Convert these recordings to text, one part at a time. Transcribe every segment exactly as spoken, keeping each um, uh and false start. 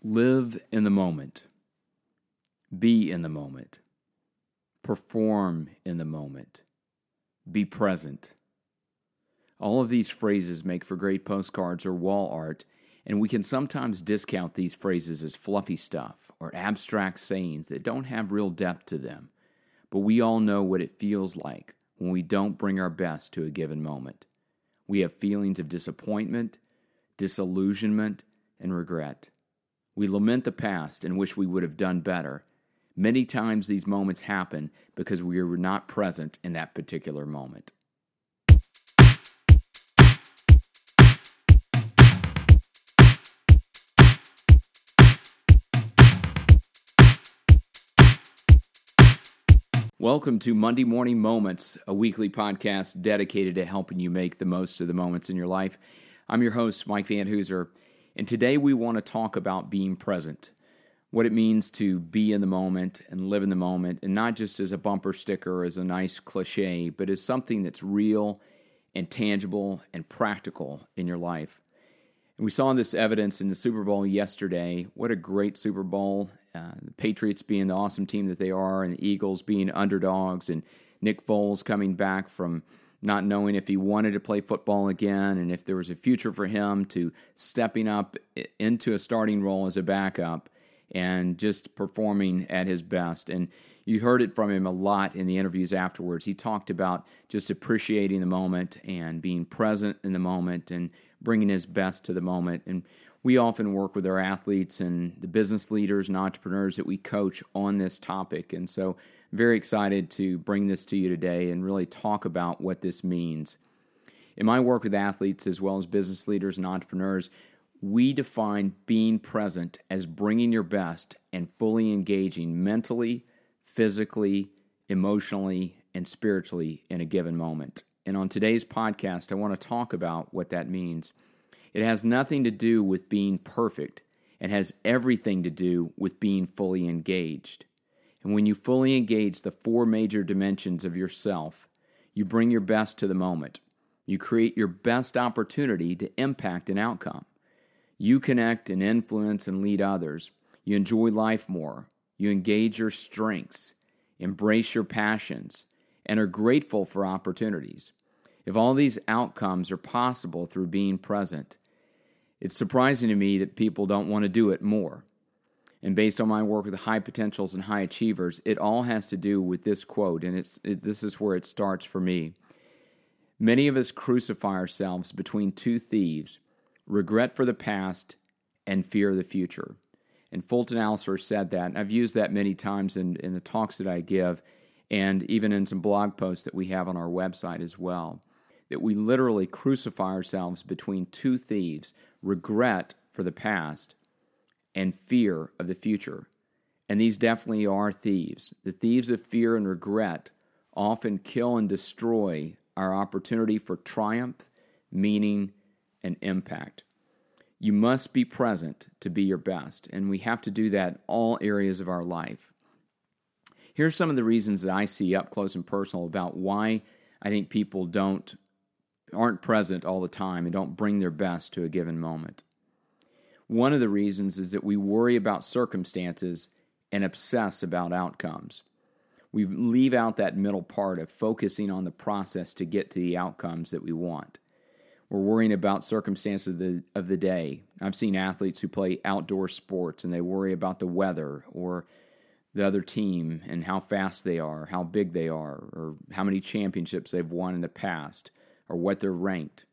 Live in the moment. Be in the moment. Perform in the moment. Be present. All of these phrases make for great postcards or wall art, and we can sometimes discount these phrases as fluffy stuff or abstract sayings that don't have real depth to them. But we all know what it feels like when we don't bring our best to a given moment. We have feelings of disappointment, disillusionment, and regret. We lament the past and wish we would have done better. Many times these moments happen because we were not present in that particular moment. Welcome to Monday Morning Moments, a weekly podcast dedicated to helping you make the most of the moments in your life. I'm your host, Mike Van Hooser, and today we want to talk about being present, what it means to be in the moment and live in the moment, and not just as a bumper sticker or as a nice cliche, but as something that's real and tangible and practical in your life. And we saw this evidence in the Super Bowl yesterday. What a great Super Bowl. Uh, the Patriots being the awesome team that they are, and the Eagles being underdogs, and Nick Foles coming back from not knowing if he wanted to play football again and if there was a future for him, to stepping up into a starting role as a backup and just performing at his best. And you heard it from him a lot in the interviews afterwards. He talked about just appreciating the moment and being present in the moment and bringing his best to the moment. And we often work with our athletes and the business leaders and entrepreneurs that we coach on this topic. And so I'm very excited to bring this to you today and really talk about what this means. In my work with athletes as well as business leaders and entrepreneurs, we define being present as bringing your best and fully engaging mentally, physically, emotionally, and spiritually in a given moment. And on today's podcast, I want to talk about what that means. It has nothing to do with being perfect. It has everything to do with being fully engaged. And when you fully engage the four major dimensions of yourself, you bring your best to the moment. You create your best opportunity to impact an outcome. You connect and influence and lead others. You enjoy life more. You engage your strengths, embrace your passions, and are grateful for opportunities. If all these outcomes are possible through being present, it's surprising to me that people don't want to do it more. And based on my work with high potentials and high achievers, it all has to do with this quote, and it's it, this is where it starts for me. Many of us crucify ourselves between two thieves, regret for the past and fear of the future. And Fulton Allister said that, and I've used that many times in, in the talks that I give, and even in some blog posts that we have on our website as well, that we literally crucify ourselves between two thieves, regret for the past and fear of the future. And these definitely are thieves. The thieves of fear and regret often kill and destroy our opportunity for triumph, meaning, and impact. You must be present to be your best, and we have to do that in all areas of our life. Here's some of the reasons that I see up close and personal about why I think people don't aren't present all the time and don't bring their best to a given moment. One of the reasons is that we worry about circumstances and obsess about outcomes. We leave out that middle part of focusing on the process to get to the outcomes that we want. We're worrying about circumstances of the, of the day. I've seen athletes who play outdoor sports and they worry about the weather or the other team and how fast they are, how big they are, or how many championships they've won in the past, or what they're ranked.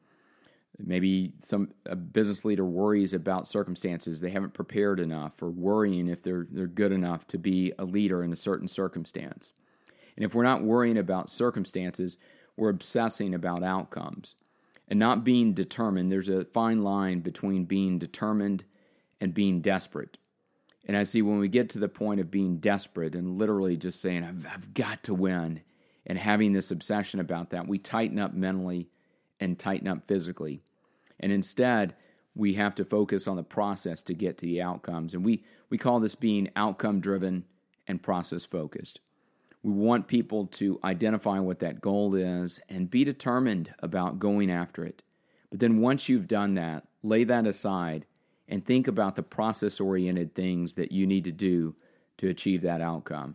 Maybe some a business leader worries about circumstances they haven't prepared enough, or worrying if they're they're good enough to be a leader in a certain circumstance. And if we're not worrying about circumstances, we're obsessing about outcomes. And not being determined, there's a fine line between being determined and being desperate. And I see when we get to the point of being desperate and literally just saying, I've, I've got to win, and having this obsession about that, we tighten up mentally and tighten up physically. And instead, we have to focus on the process to get to the outcomes. And we, we call this being outcome-driven and process-focused. We want people to identify what that goal is and be determined about going after it. But then once you've done that, lay that aside and think about the process-oriented things that you need to do to achieve that outcome.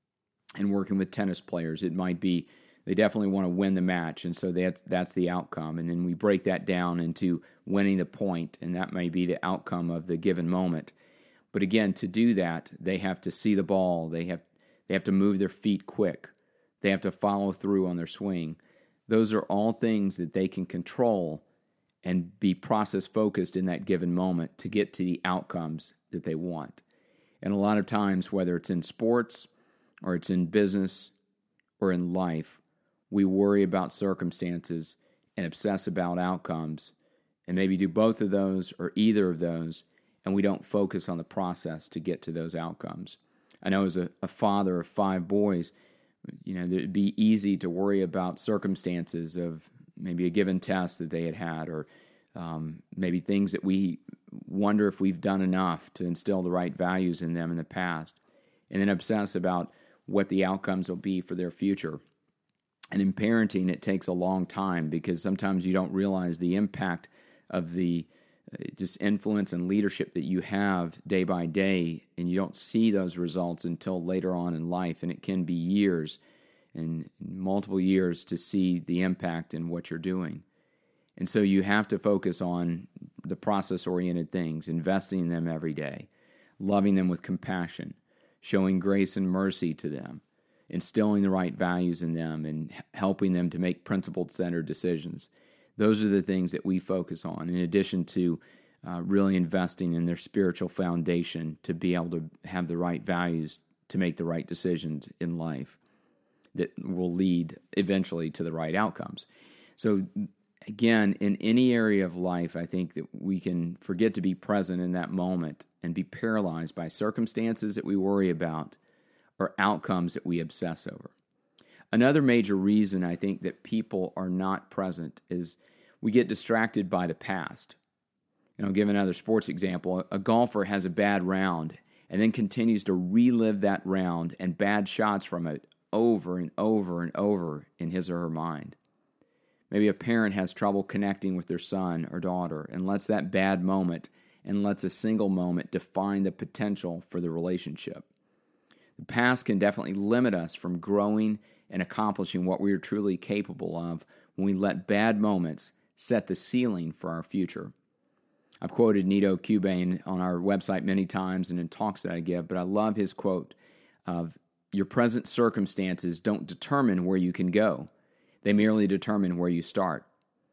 And working with tennis players, it might be they definitely want to win the match, and so that's that's the outcome. And then we break that down into winning the point, and that may be the outcome of the given moment. But again, to do that, they have to see the ball. They have they have to move their feet quick. They have to follow through on their swing. Those are all things that they can control and be process-focused in that given moment to get to the outcomes that they want. And a lot of times, whether it's in sports or it's in business or in life, we worry about circumstances and obsess about outcomes, and maybe do both of those or either of those, and we don't focus on the process to get to those outcomes. I know as a, a father of five boys, you know, it'd be easy to worry about circumstances of maybe a given test that they had had, or um, maybe things that we wonder if we've done enough to instill the right values in them in the past, and then obsess about what the outcomes will be for their future. And in parenting, it takes a long time because sometimes you don't realize the impact of the uh, just influence and leadership that you have day by day, and you don't see those results until later on in life, and it can be years and multiple years to see the impact in what you're doing. And so you have to focus on the process-oriented things, investing in them every day, loving them with compassion, showing grace and mercy to them, instilling the right values in them, and helping them to make principle-centered decisions. Those are the things that we focus on, in addition to uh, really investing in their spiritual foundation to be able to have the right values to make the right decisions in life that will lead eventually to the right outcomes. So again, in any area of life, I think that we can forget to be present in that moment and be paralyzed by circumstances that we worry about or outcomes that we obsess over. Another major reason I think that people are not present is we get distracted by the past. And I'll give another sports example. A golfer has a bad round and then continues to relive that round and bad shots from it over and over and over in his or her mind. Maybe a parent has trouble connecting with their son or daughter and lets that bad moment and lets a single moment define the potential for the relationship. The past can definitely limit us from growing and accomplishing what we are truly capable of when we let bad moments set the ceiling for our future. I've quoted Nito Cubain on our website many times and in talks that I give, but I love his quote of, "Your present circumstances don't determine where you can go. They merely determine where you start."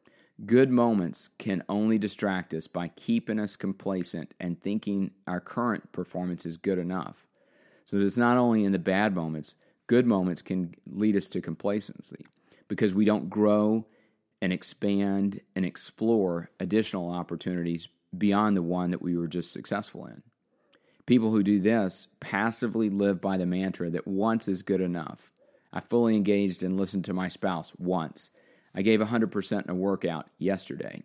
Good moments can only distract us by keeping us complacent and thinking our current performance is good enough. So it's not only in the bad moments, good moments can lead us to complacency because we don't grow and expand and explore additional opportunities beyond the one that we were just successful in. People who do this passively live by the mantra that once is good enough. I fully engaged and listened to my spouse once. I gave one hundred percent in a workout yesterday.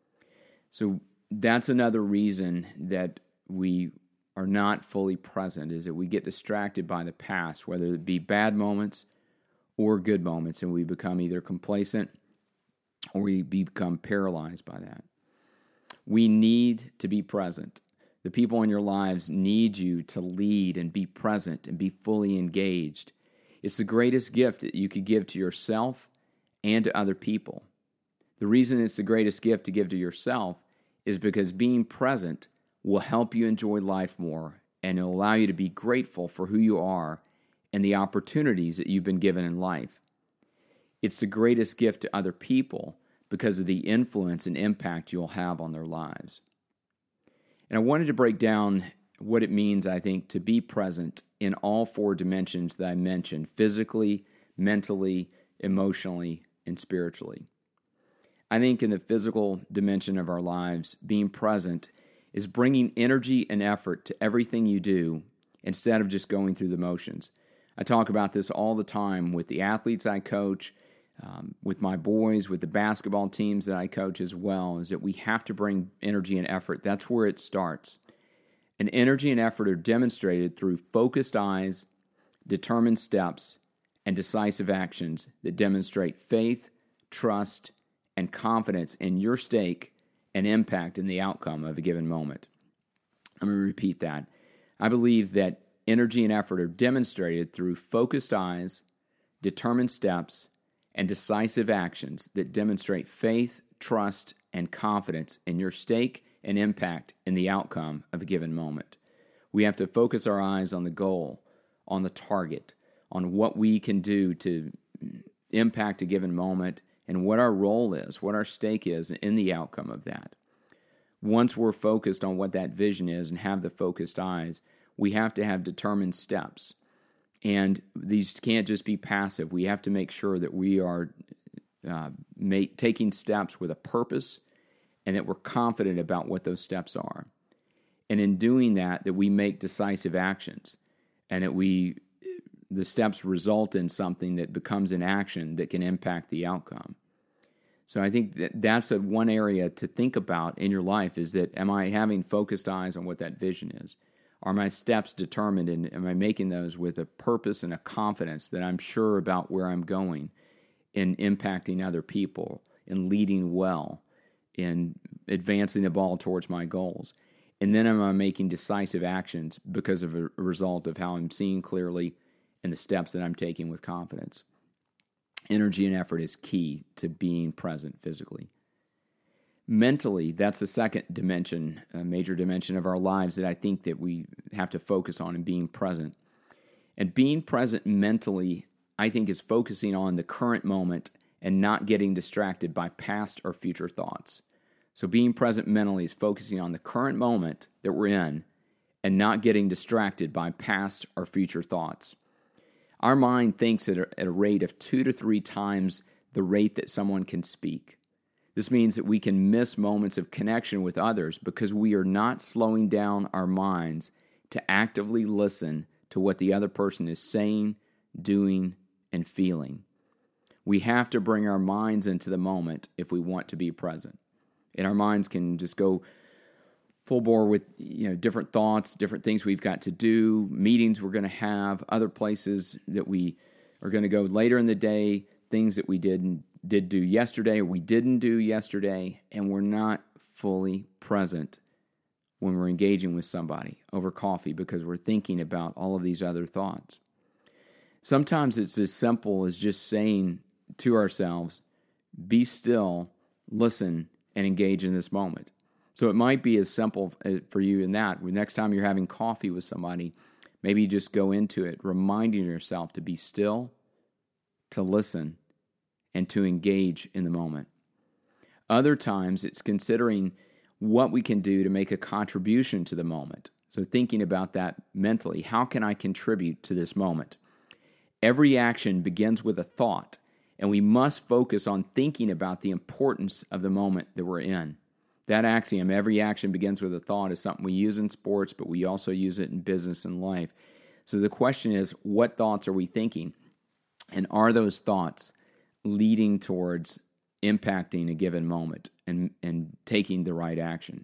So that's another reason that we are not fully present, is that we get distracted by the past, whether it be bad moments or good moments, and we become either complacent or we become paralyzed by that. We need to be present. The people in your lives need you to lead and be present and be fully engaged. It's the greatest gift that you could give to yourself and to other people. The reason it's the greatest gift to give to yourself is because being present will help you enjoy life more, and it'll allow you to be grateful for who you are and the opportunities that you've been given in life. It's the greatest gift to other people because of the influence and impact you'll have on their lives. And I wanted to break down what it means, I think, to be present in all four dimensions that I mentioned: physically, mentally, emotionally, and spiritually. I think in the physical dimension of our lives, being present is bringing energy and effort to everything you do instead of just going through the motions. I talk about this all the time with the athletes I coach, um, with my boys, with the basketball teams that I coach as well, is that we have to bring energy and effort. That's where it starts. And energy and effort are demonstrated through focused eyes, determined steps, and decisive actions that demonstrate faith, trust, and confidence in your stake and impact in the outcome of a given moment. Let me repeat that. I believe that energy and effort are demonstrated through focused eyes, determined steps, and decisive actions that demonstrate faith, trust, and confidence in your stake and impact in the outcome of a given moment. We have to focus our eyes on the goal, on the target, on what we can do to impact a given moment and what our role is, what our stake is in the outcome of that. Once we're focused on what that vision is and have the focused eyes, we have to have determined steps. And these can't just be passive. We have to make sure that we are uh, make, taking steps with a purpose and that we're confident about what those steps are. And in doing that, that we make decisive actions and that we the steps result in something that becomes an action that can impact the outcome. So I think that that's a one area to think about in your life is that, am I having focused eyes on what that vision is? Are my steps determined, and am I making those with a purpose and a confidence that I'm sure about where I'm going in impacting other people, in leading well, in advancing the ball towards my goals? And then am I making decisive actions because of a result of how I'm seeing clearly and the steps that I'm taking with confidence? Energy and effort is key to being present physically. Mentally, that's the second dimension, a major dimension of our lives that I think that we have to focus on in being present. And being present mentally, I think, is focusing on the current moment and not getting distracted by past or future thoughts. So being present mentally is focusing on the current moment that we're in and not getting distracted by past or future thoughts. Our mind thinks at a, at a rate of two to three times the rate that someone can speak. This means that we can miss moments of connection with others because we are not slowing down our minds to actively listen to what the other person is saying, doing, and feeling. We have to bring our minds into the moment if we want to be present. And our minds can just go full bore with, you know, different thoughts, different things we've got to do, meetings we're going to have, other places that we are going to go later in the day, things that we did did do yesterday or we didn't do yesterday, and we're not fully present when we're engaging with somebody over coffee because we're thinking about all of these other thoughts. Sometimes it's as simple as just saying to ourselves, be still, listen, and engage in this moment. So it might be as simple for you in that. Next time you're having coffee with somebody, maybe you just go into it, reminding yourself to be still, to listen, and to engage in the moment. Other times, it's considering what we can do to make a contribution to the moment. So thinking about that mentally, how can I contribute to this moment? Every action begins with a thought, and we must focus on thinking about the importance of the moment that we're in. That axiom, every action begins with a thought, is something we use in sports, but we also use it in business and life. So the question is, what thoughts are we thinking? And are those thoughts leading towards impacting a given moment and, and taking the right action?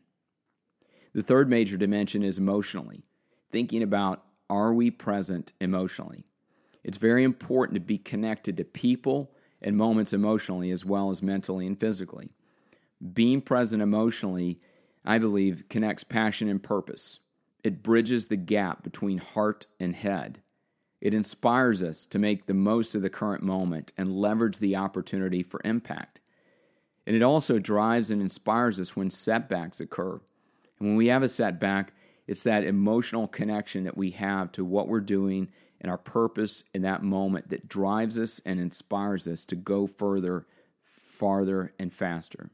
The third major dimension is emotionally. Thinking about, are we present emotionally? It's very important to be connected to people and moments emotionally as well as mentally and physically. Being present emotionally, I believe, connects passion and purpose. It bridges the gap between heart and head. It inspires us to make the most of the current moment and leverage the opportunity for impact. And it also drives and inspires us when setbacks occur. And when we have a setback, it's that emotional connection that we have to what we're doing and our purpose in that moment that drives us and inspires us to go further, farther, and faster.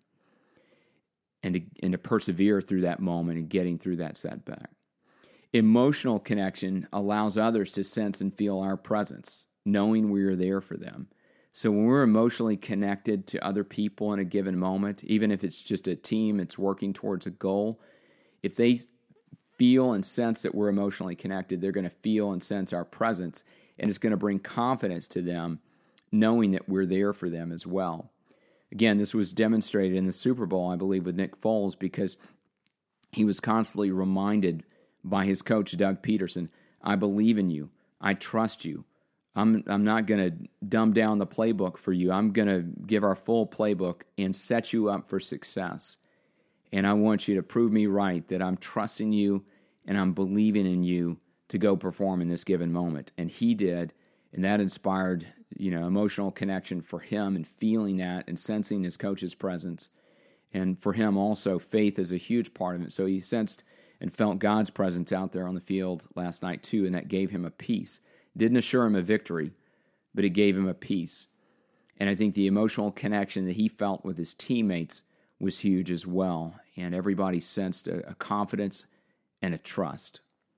And to, and to persevere through that moment and getting through that setback. Emotional connection allows others to sense and feel our presence, knowing we are there for them. So when we're emotionally connected to other people in a given moment, even if it's just a team that's working towards a goal, if they feel and sense that we're emotionally connected, they're going to feel and sense our presence, and it's going to bring confidence to them, knowing that we're there for them as well. Again, this was demonstrated in the Super Bowl, I believe, with Nick Foles, because he was constantly reminded by his coach, Doug Peterson, I believe in you. I trust you. I'm I'm not going to dumb down the playbook for you. I'm going to give our full playbook and set you up for success. And I want you to prove me right, that I'm trusting you and I'm believing in you to go perform in this given moment. And he did, and that inspired, you know, emotional connection for him and feeling that and sensing his coach's presence. And for him also, faith is a huge part of it. So he sensed and felt God's presence out there on the field last night too, and that gave him a peace. Didn't assure him a victory, but it gave him a peace. And I think the emotional connection that he felt with his teammates was huge as well. And everybody sensed a, a confidence and a trust.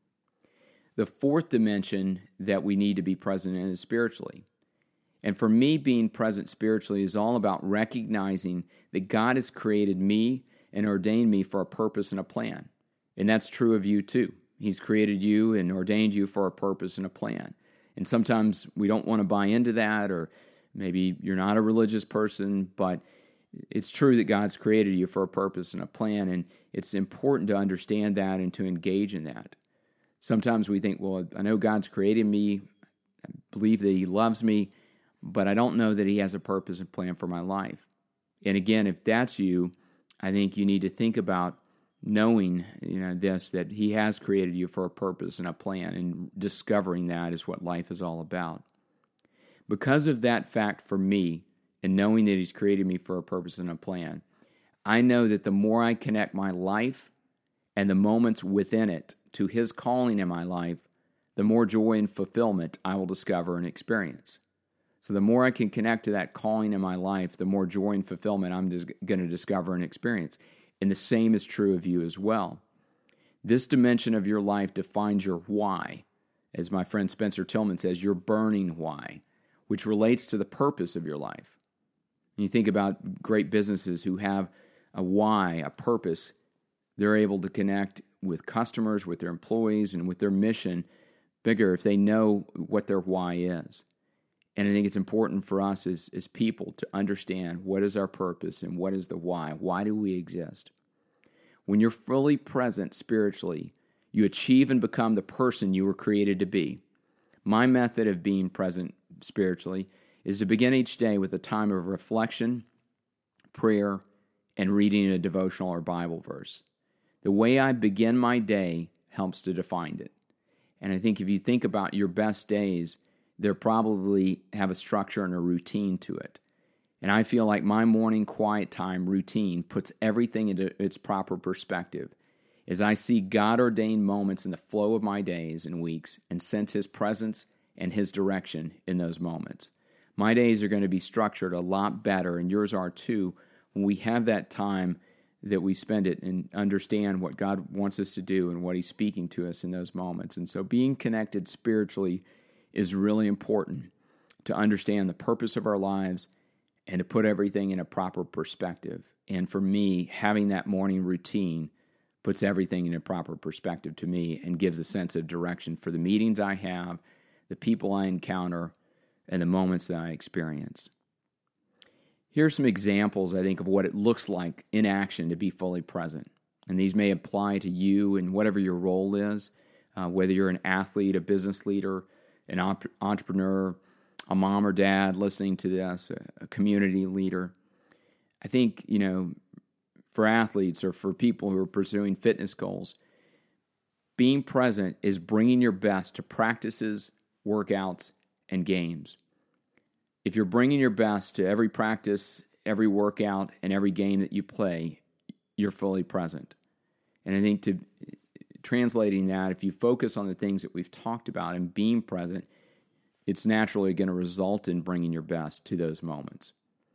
The fourth dimension that we need to be present in is spiritually. And for me, being present spiritually is all about recognizing that God has created me and ordained me for a purpose and a plan. And that's true of you too. He's created you and ordained you for a purpose and a plan. And sometimes we don't want to buy into that, or maybe you're not a religious person, but it's true that God's created you for a purpose and a plan, and it's important to understand that and to engage in that. Sometimes we think, well, I know God's created me, I believe that He loves me, but I don't know that He has a purpose and plan for my life. And again, if that's you, I think you need to think about knowing, you know, this, that He has created you for a purpose and a plan, and discovering that is what life is all about. Because of that fact for me, and knowing that He's created me for a purpose and a plan, I know that the more I connect my life and the moments within it to His calling in my life, the more joy and fulfillment I will discover and experience. So the more I can connect to that calling in my life, the more joy and fulfillment I'm just going to discover and experience. And the same is true of you as well. This dimension of your life defines your why. As my friend Spencer Tillman says, your burning why, which relates to the purpose of your life. You think about great businesses who have a why, a purpose. They're able to connect with customers, with their employees, and with their mission bigger if they know what their why is. And I think it's important for us as, as people to understand what is our purpose and what is the why. Why do we exist? When you're fully present spiritually, you achieve and become the person you were created to be. My method of being present spiritually is to begin each day with a time of reflection, prayer, and reading a devotional or Bible verse. The way I begin my day helps to define it. And I think if you think about your best days, they probably have a structure and a routine to it. And I feel like my morning quiet time routine puts everything into its proper perspective as I see God-ordained moments in the flow of my days and weeks and sense His presence and His direction in those moments. My days are going to be structured a lot better, and yours are too, when we have that time that we spend it and understand what God wants us to do and what He's speaking to us in those moments. And so being connected spiritually is really important to understand the purpose of our lives and to put everything in a proper perspective. And for me, having that morning routine puts everything in a proper perspective to me and gives a sense of direction for the meetings I have, the people I encounter, and the moments that I experience. Here are some examples, I think, of what it looks like in action to be fully present. And these may apply to you in whatever your role is, uh, whether you're an athlete, a business leader, an op- entrepreneur, a mom or dad listening to this, a, a community leader. I think, you know, for athletes or for people who are pursuing fitness goals, being present is bringing your best to practices, workouts, and games. If you're bringing your best to every practice, every workout, and every game that you play, you're fully present. And I think to translating that, if you focus on the things that we've talked about and being present, it's naturally going to result in bringing your best to those moments.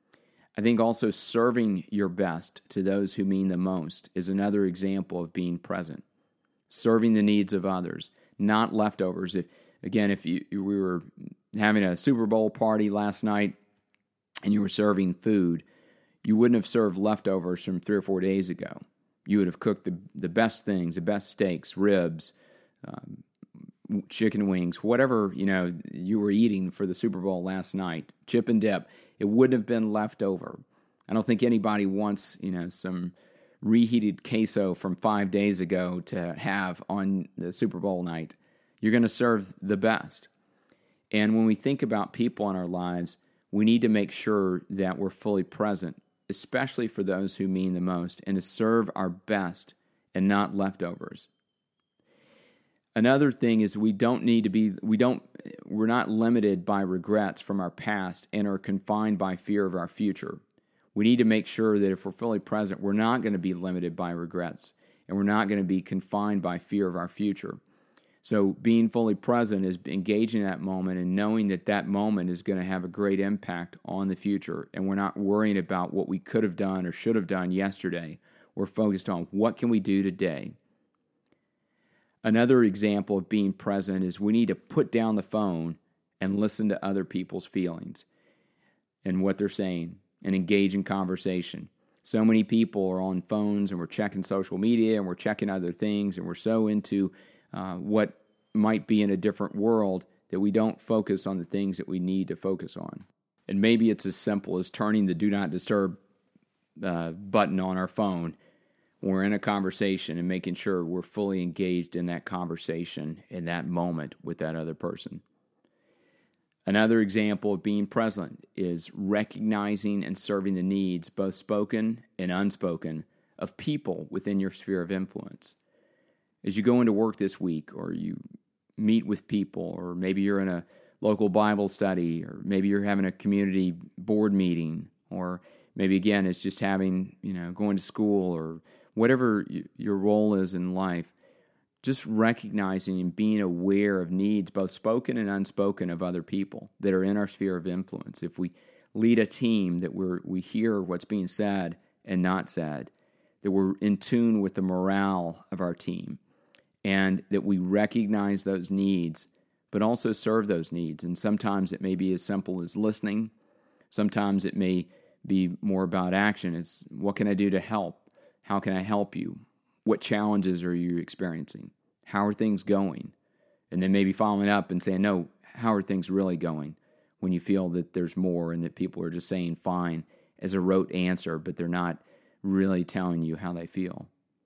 I think also serving your best to those who mean the most is another example of being present. Serving the needs of others, not leftovers. If again, if you we were having a Super Bowl party last night and you were serving food, you wouldn't have served leftovers from three or four days ago. You would have cooked the, the best things, the best steaks, ribs, um, chicken wings, whatever, you know, you were eating for the Super Bowl last night, chip and dip. It wouldn't have been left over. I don't think anybody wants, you know, some reheated queso from five days ago to have on the Super Bowl night. You're going to serve the best. And when we think about people in our lives, we need to make sure that we're fully present, especially for those who mean the most, and to serve our best and not leftovers. Another thing is we don't need to be, we don't, we're not limited by regrets from our past and are confined by fear of our future. We need to make sure that if we're fully present, we're not going to be limited by regrets and we're not going to be confined by fear of our future. So being fully present is engaging that moment and knowing that that moment is going to have a great impact on the future, and we're not worrying about what we could have done or should have done yesterday. We're focused on what can we do today. Another example of being present is we need to put down the phone and listen to other people's feelings and what they're saying and engage in conversation. So many people are on phones and we're checking social media and we're checking other things and we're so into uh, what might be in a different world that we don't focus on the things that we need to focus on. And maybe it's as simple as turning the Do Not Disturb uh, button on our phone when we're in a conversation and making sure we're fully engaged in that conversation in that moment with that other person. Another example of being present is recognizing and serving the needs, both spoken and unspoken, of people within your sphere of influence. As you go into work this week, or you meet with people, or maybe you're in a local Bible study, or maybe you're having a community board meeting, or maybe again it's just having, you know, going to school, or whatever your role is in life, just recognizing and being aware of needs, both spoken and unspoken, of other people that are in our sphere of influence. If we lead a team, that we're, we hear what's being said and not said, that we're in tune with the morale of our team, and that we recognize those needs, but also serve those needs. And sometimes it may be as simple as listening. Sometimes it may be more about action. It's, what can I do to help? How can I help you? What challenges are you experiencing? How are things going? And then maybe following up and saying, no, how are things really going? When you feel that there's more and that people are just saying fine as a rote answer, but they're not really telling you how they feel.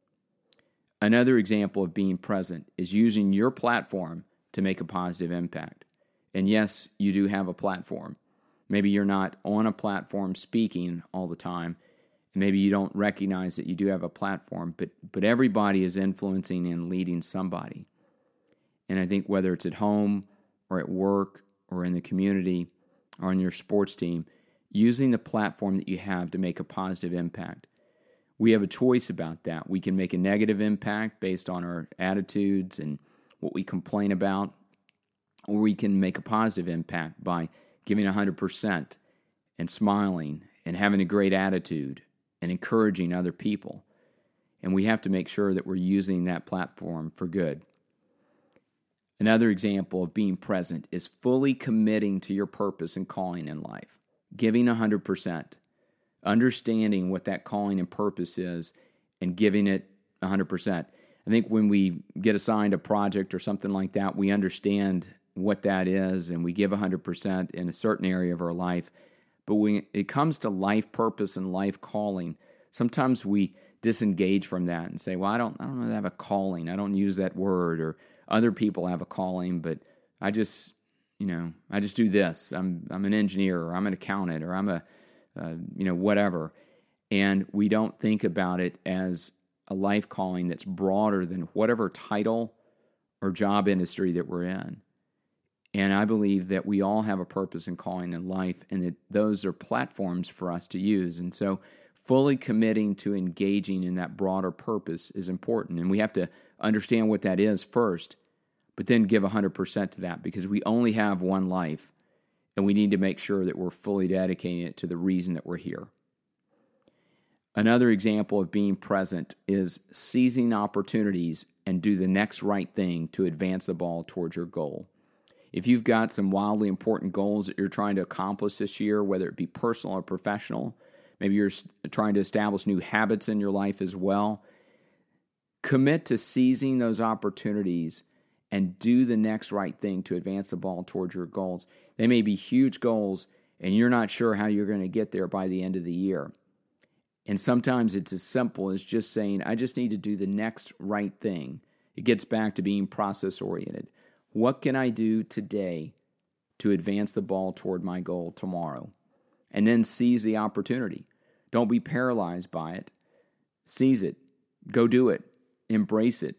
Another example of being present is using your platform to make a positive impact. And yes, you do have a platform. Maybe you're not on a platform speaking all the time. Maybe you don't recognize that you do have a platform, but but everybody is influencing and leading somebody. And I think whether it's at home or at work or in the community or on your sports team, using the platform that you have to make a positive impact. We have a choice about that. We can make a negative impact based on our attitudes and what we complain about, or we can make a positive impact by giving one hundred percent and smiling and having a great attitude and encouraging other people. And we have to make sure that we're using that platform for good. Another example of being present is fully committing to your purpose and calling in life, giving one hundred percent, understanding what that calling and purpose is and giving it one hundred percent. I think when we get assigned a project or something like that, we understand what that is and we give one hundred percent in a certain area of our life. But when it comes to life purpose and life calling, sometimes we disengage from that and say, well, I don't I don't know that I have a calling. I don't use that word. Or other people have a calling, but I just, you know, I just do this. I'm I'm an engineer, or I'm an accountant, or I'm a, uh, you know, whatever. And we don't think about it as a life calling that's broader than whatever title or job industry that we're in. And I believe that we all have a purpose and calling in life, and that those are platforms for us to use. And so fully committing to engaging in that broader purpose is important. And we have to understand what that is first, but then give one hundred percent to that, because we only have one life, and we need to make sure that we're fully dedicating it to the reason that we're here. Another example of being present is seizing opportunities and do the next right thing to advance the ball towards your goal. If you've got some wildly important goals that you're trying to accomplish this year, whether it be personal or professional, maybe you're trying to establish new habits in your life as well, commit to seizing those opportunities and do the next right thing to advance the ball towards your goals. They may be huge goals, and you're not sure how you're going to get there by the end of the year. And sometimes it's as simple as just saying, I just need to do the next right thing. It gets back to being process-oriented. What can I do today to advance the ball toward my goal tomorrow? And then seize the opportunity. Don't be paralyzed by it. Seize it. Go do it. Embrace it.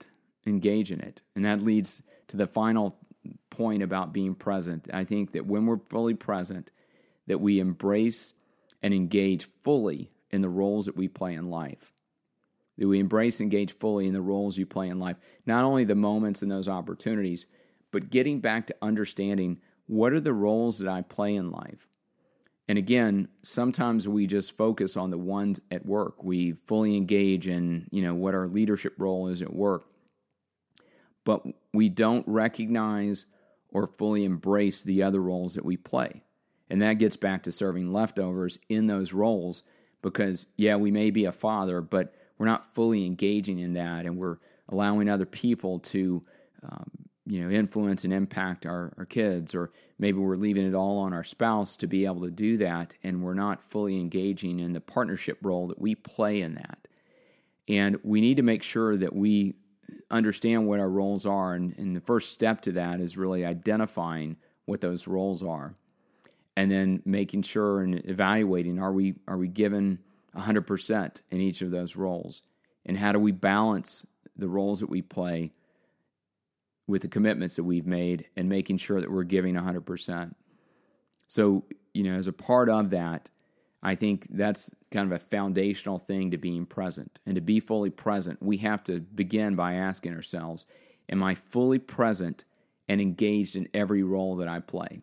engage in it. And that leads to the final point about being present. I think that when we're fully present, that we embrace and engage fully in the roles that we play in life. That we embrace and engage fully in the roles you play in life. Not only the moments and those opportunities, but getting back to understanding what are the roles that I play in life. And again, sometimes we just focus on the ones at work. We fully engage in, you know, what our leadership role is at work. But we don't recognize or fully embrace the other roles that we play. And that gets back to serving leftovers in those roles because, yeah, we may be a father, but we're not fully engaging in that, and we're allowing other people to, um, you know, influence and impact our, our kids, or maybe we're leaving it all on our spouse to be able to do that, and we're not fully engaging in the partnership role that we play in that. And we need to make sure that we understand what our roles are, and, and the first step to that is really identifying what those roles are, and then making sure and evaluating, are we are we given one hundred percent in each of those roles, and how do we balance the roles that we play with the commitments that we've made, and making sure that we're giving one hundred percent. So, you know, as a part of that, I think that's kind of a foundational thing to being present. And to be fully present, we have to begin by asking ourselves, am I fully present and engaged in every role that I play?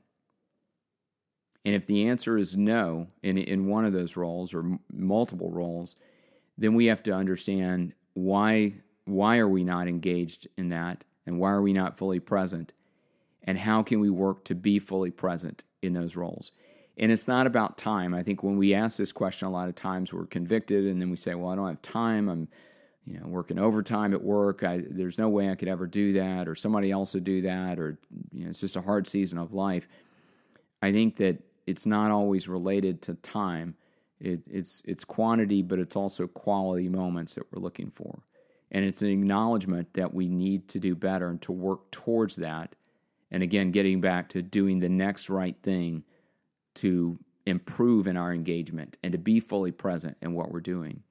And if the answer is no in, in one of those roles or m- multiple roles, then we have to understand why, why are we not engaged in that, and why are we not fully present, and how can we work to be fully present in those roles. And it's not about time. I think when we ask this question, a lot of times we're convicted, and then we say, well, I don't have time. I'm, you know, working overtime at work. I, there's no way I could ever do that, or somebody else would do that, or, you know, it's just a hard season of life. I think that it's not always related to time. It, it's it's quantity, but it's also quality moments that we're looking for. And it's an acknowledgement that we need to do better and to work towards that. And again, getting back to doing the next right thing to improve in our engagement and to be fully present in what we're doing.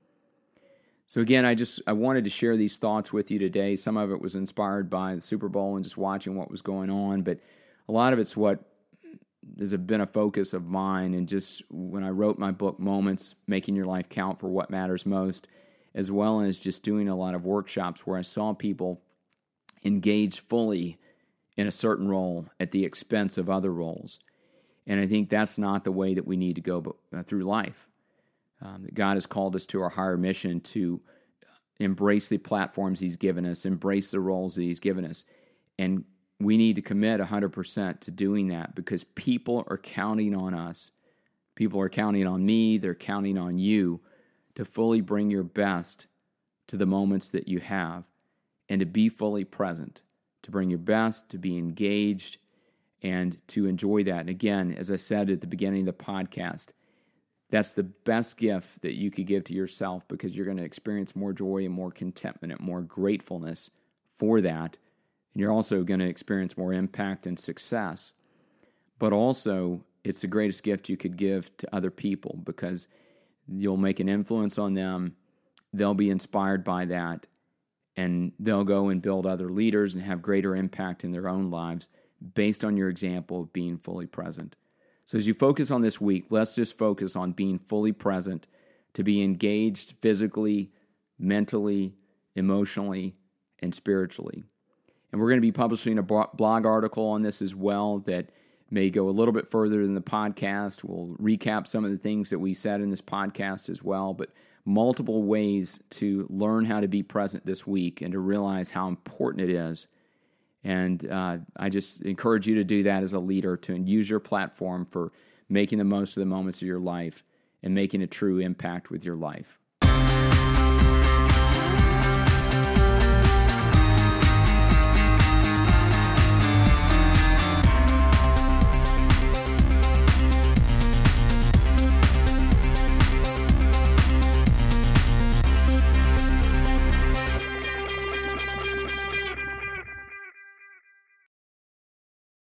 So again, I just I wanted to share these thoughts with you today. Some of it was inspired by the Super Bowl and just watching what was going on, but a lot of it's what has been a focus of mine, and just when I wrote my book, Moments, Making Your Life Count for What Matters Most, as well as just doing a lot of workshops where I saw people engage fully in a certain role at the expense of other roles. And I think that's not the way that we need to go through life. Um, that God has called us to our higher mission to embrace the platforms He's given us, embrace the roles that He's given us, and we need to commit one hundred percent to doing that, because people are counting on us. People are counting on me. They're counting on you to fully bring your best to the moments that you have, and to be fully present, to bring your best, to be engaged, and to enjoy that. And again, as I said at the beginning of the podcast, that's the best gift that you could give to yourself, because you're going to experience more joy and more contentment and more gratefulness for that. And you're also going to experience more impact and success. But also, it's the greatest gift you could give to other people, because you'll make an influence on them. They'll be inspired by that, and they'll go and build other leaders and have greater impact in their own lives based on your example of being fully present. So as you focus on this week, let's just focus on being fully present, to be engaged physically, mentally, emotionally, and spiritually. And we're going to be publishing a blog article on this as well that may go a little bit further than the podcast. We'll recap some of the things that we said in this podcast as well, but multiple ways to learn how to be present this week and to realize how important it is. And uh, I just encourage you to do that as a leader, to use your platform for making the most of the moments of your life and making a true impact with your life.